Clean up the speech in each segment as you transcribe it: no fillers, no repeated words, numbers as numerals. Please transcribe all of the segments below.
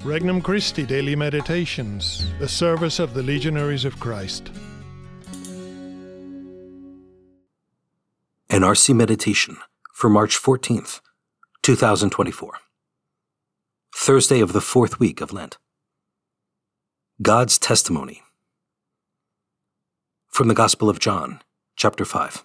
Regnum Christi Daily Meditations, the service of the Legionaries of Christ. An RC Meditation for March 14th, 2024. Thursday of the fourth week of Lent. God's Testimony. From the Gospel of John, chapter 5.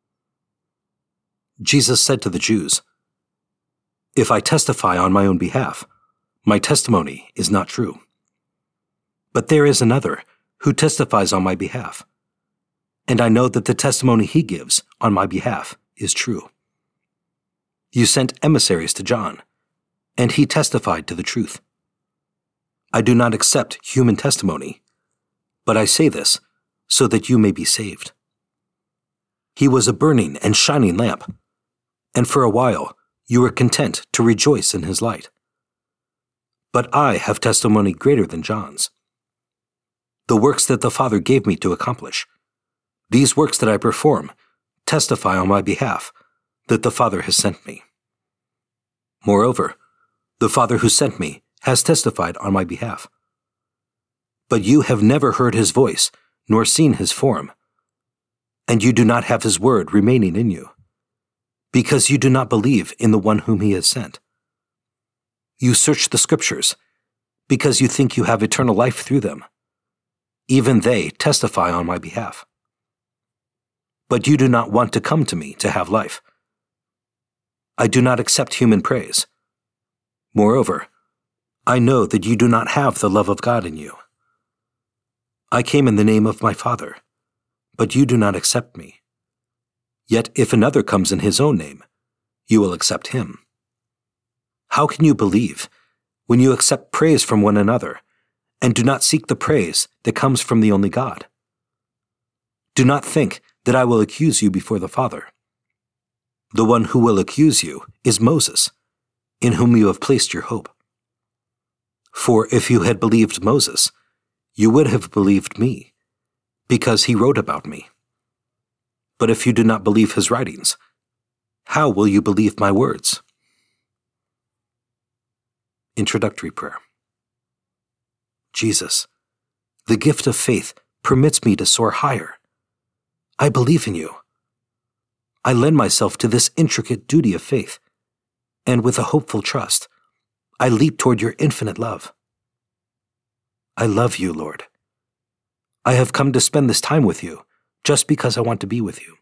Jesus said to the Jews, "If I testify on my own behalf, my testimony is not true. But there is another who testifies on my behalf, and I know that the testimony he gives on my behalf is true. You sent emissaries to John, and he testified to the truth. I do not accept human testimony, but I say this so that you may be saved. He was a burning and shining lamp, and for a while you were content to rejoice in his light. But I have testimony greater than John's. The works that the Father gave me to accomplish, these works that I perform, testify on my behalf that the Father has sent me. Moreover, the Father who sent me has testified on my behalf. But you have never heard his voice, nor seen his form, and you do not have his word remaining in you, because you do not believe in the one whom he has sent. You search the Scriptures, because you think you have eternal life through them. Even they testify on my behalf. But you do not want to come to me to have life. I do not accept human praise. Moreover, I know that you do not have the love of God in you. I came in the name of my Father, but you do not accept me. Yet if another comes in his own name, you will accept him. How can you believe when you accept praise from one another and do not seek the praise that comes from the only God? Do not think that I will accuse you before the Father. The one who will accuse you is Moses, in whom you have placed your hope. For if you had believed Moses, you would have believed me, because he wrote about me. But if you do not believe his writings, how will you believe my words?" Introductory Prayer. Jesus, the gift of faith permits me to soar higher. I believe in you. I lend myself to this intricate duty of faith, and with a hopeful trust, I leap toward your infinite love. I love you, Lord. I have come to spend this time with you just because I want to be with you.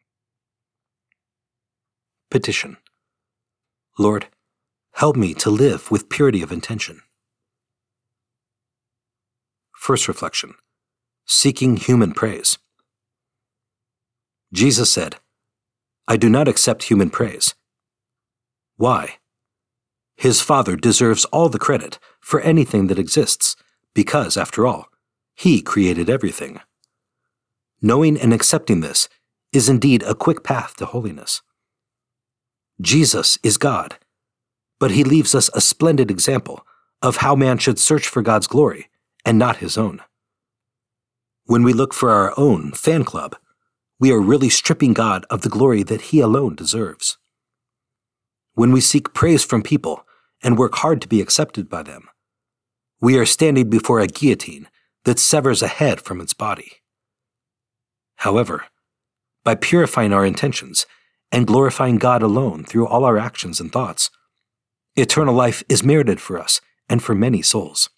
Petition. Lord, help me to live with purity of intention. First reflection. Seeking human praise. Jesus said, "I do not accept human praise." Why? His Father deserves all the credit for anything that exists, because, after all, he created everything. Knowing and accepting this is indeed a quick path to holiness. Jesus is God, but he leaves us a splendid example of how man should search for God's glory and not his own. When we look for our own fan club, we are really stripping God of the glory that he alone deserves. When we seek praise from people and work hard to be accepted by them, we are standing before a guillotine that severs a head from its body. However, by purifying our intentions and glorifying God alone through all our actions and thoughts, eternal life is merited for us and for many souls.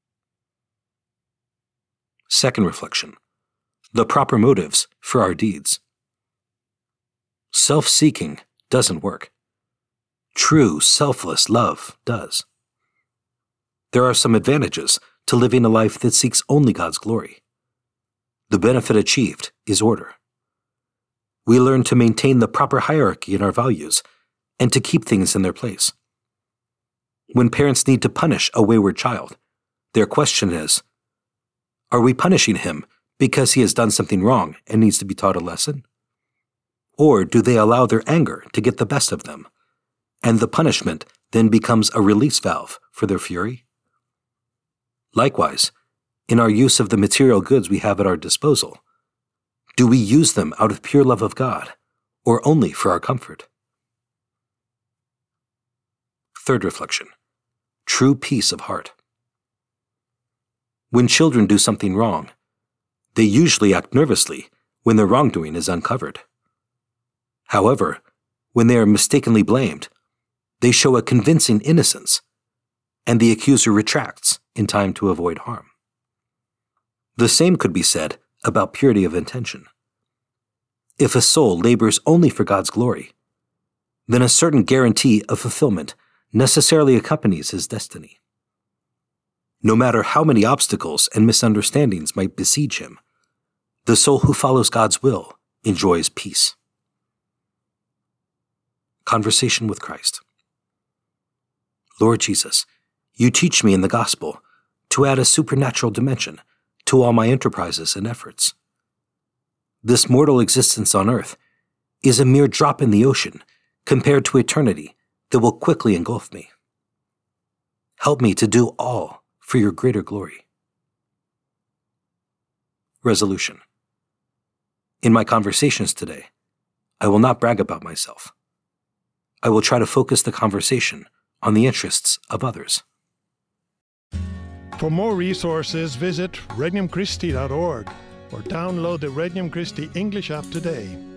Second reflection. The proper motives for our deeds. Self-seeking doesn't work. True, selfless love does. There are some advantages to living a life that seeks only God's glory. The benefit achieved is order. We learn to maintain the proper hierarchy in our values and to keep things in their place. When parents need to punish a wayward child, their question is, are we punishing him because he has done something wrong and needs to be taught a lesson? Or do they allow their anger to get the best of them, and the punishment then becomes a release valve for their fury? Likewise, in our use of the material goods we have at our disposal, do we use them out of pure love of God, or only for our comfort? Third reflection. True peace of heart. When children do something wrong, they usually act nervously when their wrongdoing is uncovered. However, when they are mistakenly blamed, they show a convincing innocence, and the accuser retracts in time to avoid harm. The same could be said about purity of intention. If a soul labors only for God's glory, then a certain guarantee of fulfillment necessarily accompanies his destiny. No matter how many obstacles and misunderstandings might besiege him, the soul who follows God's will enjoys peace. Conversation with Christ. Lord Jesus, you teach me in the gospel to add a supernatural dimension to all my enterprises and efforts. This mortal existence on earth is a mere drop in the ocean compared to eternity that will quickly engulf me. Help me to do all for your greater glory. Resolution. In my conversations today, I will not brag about myself. I will try to focus the conversation on the interests of others. For more resources, visit regnumchristi.org or download the Regnum Christi English app today.